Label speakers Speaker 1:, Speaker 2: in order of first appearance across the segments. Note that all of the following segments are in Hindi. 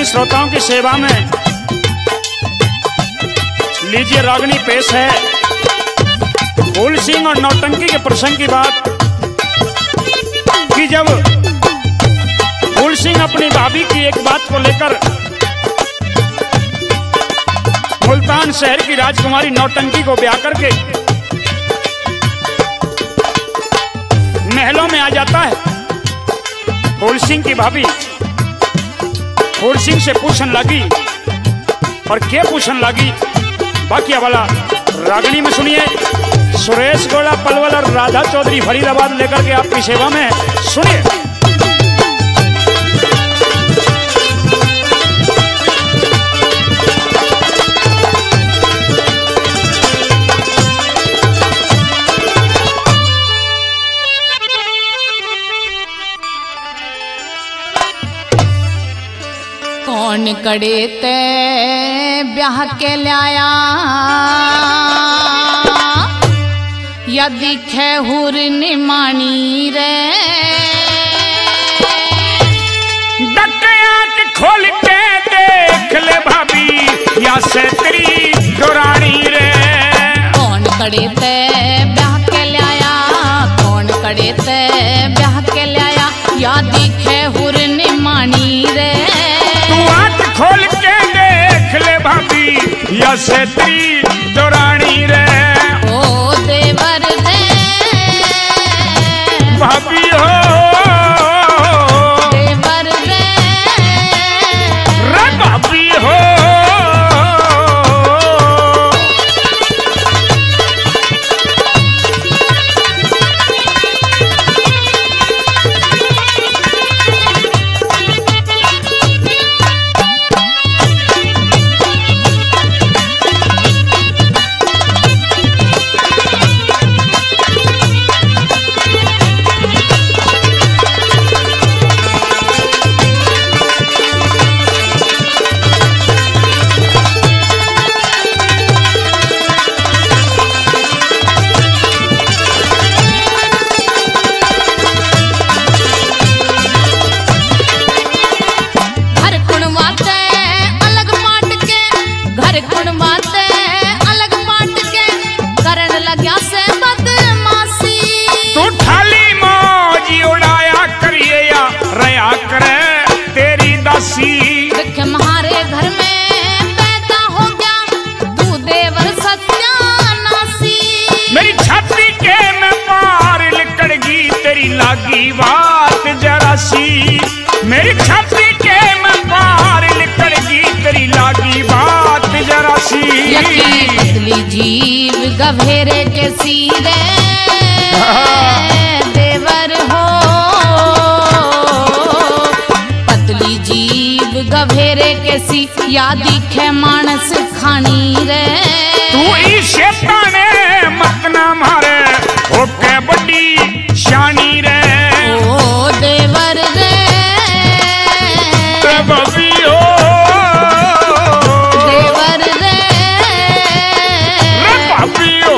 Speaker 1: सभी श्रोताओं की सेवा में लीजिए रागनी पेश है फूल सिंह और नौटंकी के प्रसंग की बात कि जब फूल सिंह अपनी भाभी की एक बात को लेकर मुल्तान शहर की राजकुमारी नौटंकी को ब्याह करके महलों में आ जाता है, फूल सिंह की भाभी फूल सिंह से पूछने लगी और क्या पूछने लगी बाकी वाला रागनी में सुनिए। सुरेश गोला पलवल और राधा चौधरी फरीदाबाद लेकर के आपकी सेवा में सुनिए।
Speaker 2: कौन कड़े ते ब्याह के लाया या दिखे हुर निमानी रे
Speaker 1: डकया के खोल के देख ले भाभी या से तेरी दुरानी रे।
Speaker 2: कौन कड़े ते ब्याह के लाया कौन कड़े ते ब्याह के लाया या दिखे हुर निमानी रे।
Speaker 1: खोल के देख ले भाभी या से तेरी दुरानी रे।
Speaker 2: ओ देवर रे
Speaker 1: भाभी हो
Speaker 2: देवर रे
Speaker 1: भाभी हो।
Speaker 2: हमारे घर में पैदा हो गया तू देवर सत्यानासी।
Speaker 1: मेरी छाती के में पार लिकड़गी तेरी लागी बात जरा सी। मेरी छाती के में पार लिकड़गी तेरी लागी बात जरा सी।
Speaker 2: पतली जीव गभेरे के सीरे देवर हो पतली जीव गभेरे के सी या दिखे मानस खानी रे।
Speaker 1: तू ई शैताने मत ना मारे ओके बड़ी शानी रे।
Speaker 2: ओ देवर रे
Speaker 1: भाभी हो
Speaker 2: देवर रे
Speaker 1: भाभी हो।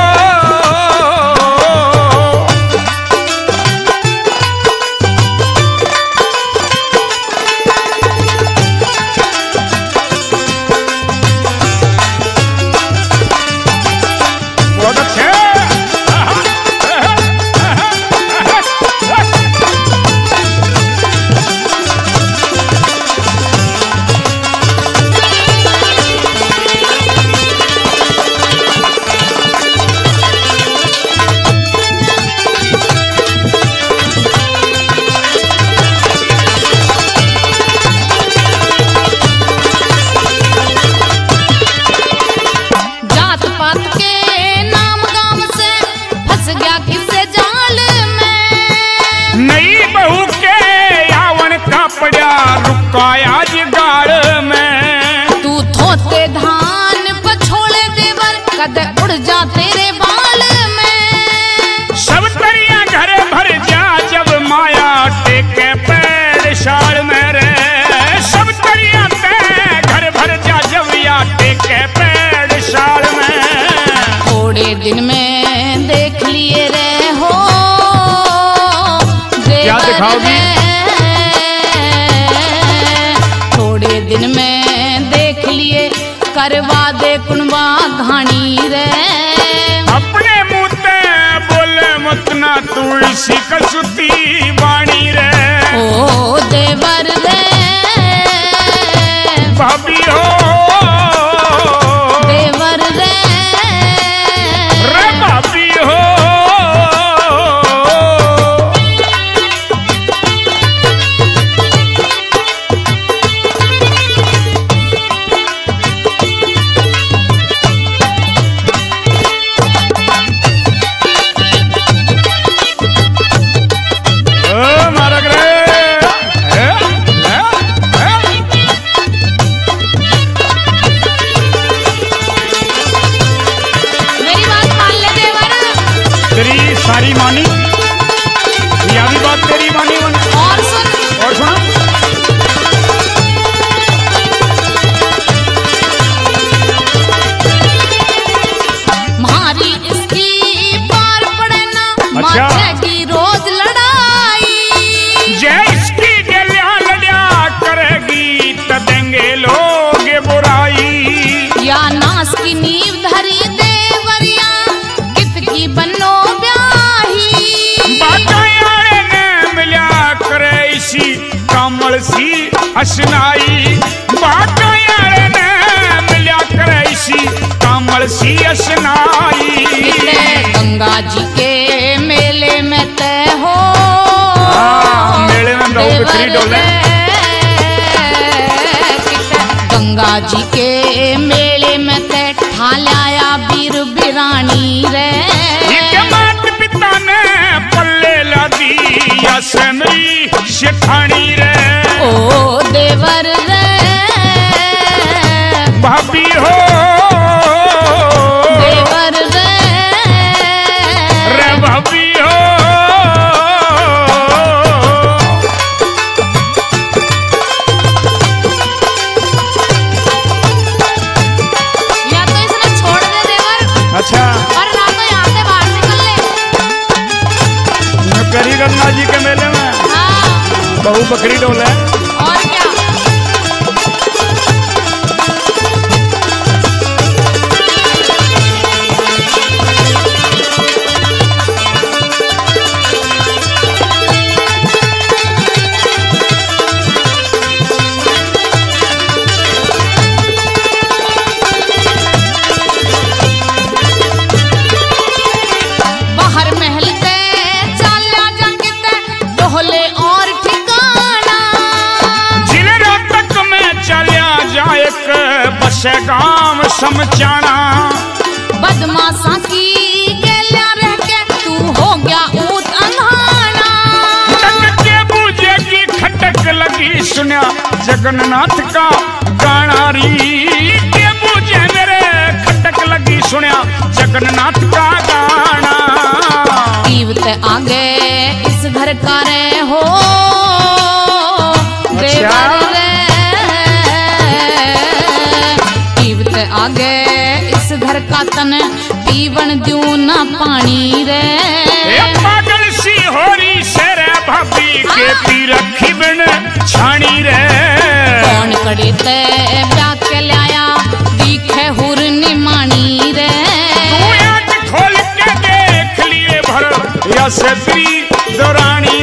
Speaker 1: आज गाड़ में
Speaker 2: तू थोते धान पछोड़े देवर कद उड़ जा तेरे बाल में।
Speaker 1: सब तरिया घर भर जा जब माया टेके पैर शाल में रे। सब तरिया ते घर भर जा जब या टेके पैर शाल में।
Speaker 2: थोड़े दिन में देख लिए रे हो क्या दिखाओगी। थोड़े करवा दे कुनबा घानी रे।
Speaker 1: अपने मुंह ते बोले मत ना तू इसी कसुती बाणी रे।
Speaker 2: ओ देवर रे
Speaker 1: भाभी हो
Speaker 2: देवर रे
Speaker 1: रे भाभी हो। सारी मानी या भी बात तेरी मानी
Speaker 2: और सुन
Speaker 1: और सुना।
Speaker 2: मारी इसकी पार पड़े ना माथे की रोज लड़ाई।
Speaker 1: जय इसकी गलियां लड़िया करेगी तो देंगे लोग बुराई।
Speaker 2: या नास की नींव धरी देवरिया कित की बनो
Speaker 1: कमल सी हसनाई। बाटा यार ने मिल्या करे इसी कमल सी हसनाई।
Speaker 2: गंगा जी के मेले में तय हो
Speaker 1: मेले में बिखरी डोले।
Speaker 2: गंगा जी के मेले में तय ठाल्या वीर बिरानी रे।
Speaker 1: माता पिता ने पल्ले ला दी मेरी शेठानी रे।
Speaker 2: ओ देवर रे
Speaker 1: भाभी हो
Speaker 2: देवर रे
Speaker 1: रे भाभी हो।
Speaker 2: या तो इसने छोड़ दे देवर।
Speaker 1: अच्छा
Speaker 2: और ना तो यहाँ से बाहर निकल ले।
Speaker 1: करी गंगा जी के मेले में बहु बकरी डोल है।
Speaker 2: और क्या बाहर महल के चाला जंगते डोले और ठिकाना।
Speaker 1: जिले रोहतक में चलिया जाए बस गांव समझाना।
Speaker 2: बदमाशा की गेलिया रह के तू हो गया ऊत अंधाना।
Speaker 1: खटक के बूझे की खटक लगी सुनिया जगन्नाथ का गाना री। के बूझे मेरे खटक लगी सुनिया जगन्नाथ का गाना।
Speaker 2: तीवत आगे इस घर का रे हो देवर रे। तीवत आगे इस घर का तन पीवन द्यू ना पानी रे।
Speaker 1: पागल सी होरी से रे भाभी के पी रखी बिन छानी रे।
Speaker 2: कौन कड़ी ते ब्याह के लाया दिखे हुर निमानी रे।
Speaker 1: तू आँख खोल के देख लिए भर या से दौरानी